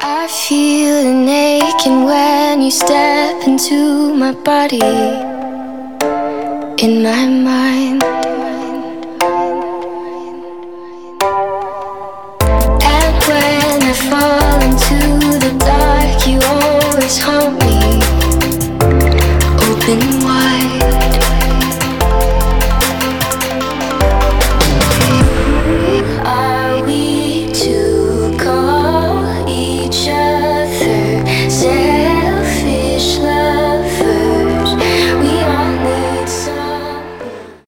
I feel an aching when you step into my body, in my mind. And when I fall into the dark, you always haunt me. Open